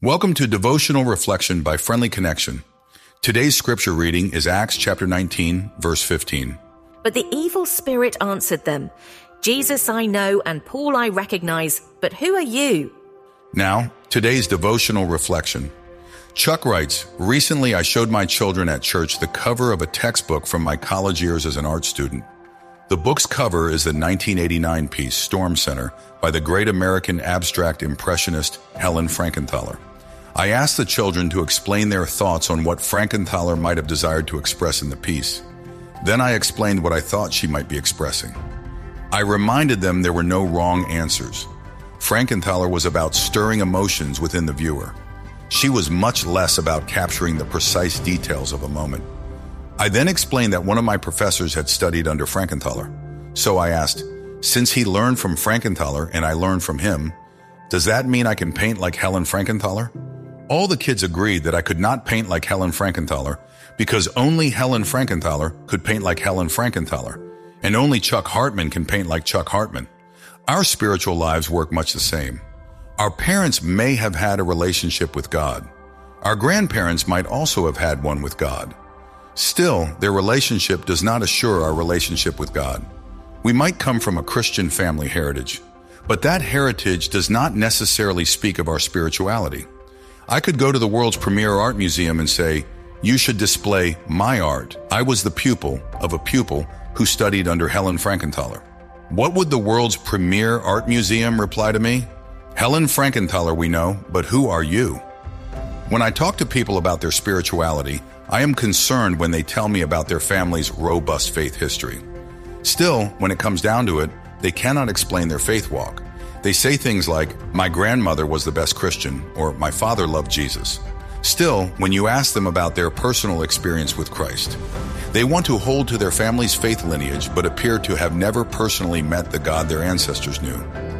Welcome to Devotional Reflection by Friendly Connection. Today's scripture reading is Acts chapter 19, verse 15. But the evil spirit answered them, Jesus I know and Paul I recognize, but who are you? Now, today's devotional reflection. Chuck writes, recently I showed my children at church the cover of a textbook from my college years as an art student. The book's cover is the 1989 piece Storm Center by the great American abstract impressionist Helen Frankenthaler. I asked the children to explain their thoughts on what Frankenthaler might have desired to express in the piece. Then I explained what I thought she might be expressing. I reminded them there were no wrong answers. Frankenthaler was about stirring emotions within the viewer. She was much less about capturing the precise details of a moment. I then explained that one of my professors had studied under Frankenthaler. So I asked, since he learned from Frankenthaler and I learned from him, does that mean I can paint like Helen Frankenthaler? All the kids agreed that I could not paint like Helen Frankenthaler because only Helen Frankenthaler could paint like Helen Frankenthaler, and only Chuck Hartman can paint like Chuck Hartman. Our spiritual lives work much the same. Our parents may have had a relationship with God. Our grandparents might also have had one with God. Still, their relationship does not assure our relationship with God. We might come from a Christian family heritage, but that heritage does not necessarily speak of our spirituality. I could go to the world's premier art museum and say, you should display my art. I was the pupil of a pupil who studied under Helen Frankenthaler. What would the world's premier art museum reply to me? Helen Frankenthaler we know, but who are you? When I talk to people about their spirituality, I am concerned when they tell me about their family's robust faith history. Still, when it comes down to it, they cannot explain their faith walk. They say things like, my grandmother was the best Christian, or my father loved Jesus. Still, when you ask them about their personal experience with Christ, they want to hold to their family's faith lineage but appear to have never personally met the God their ancestors knew.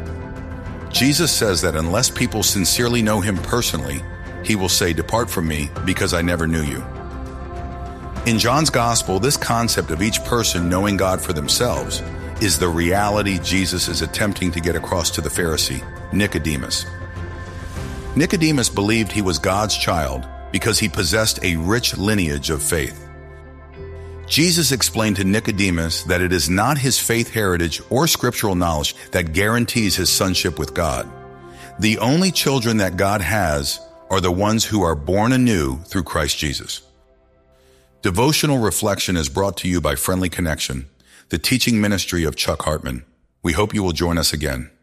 Jesus says that unless people sincerely know him personally, he will say, depart from me because I never knew you. In John's gospel, this concept of each person knowing God for themselves is the reality Jesus is attempting to get across to the Pharisee, Nicodemus. Nicodemus believed he was God's child because he possessed a rich lineage of faith. Jesus explained to Nicodemus that it is not his faith heritage or scriptural knowledge that guarantees his sonship with God. The only children that God has are the ones who are born anew through Christ Jesus. Devotional Reflection is brought to you by Friendly Connection, the teaching ministry of Chuck Hartman. We hope you will join us again.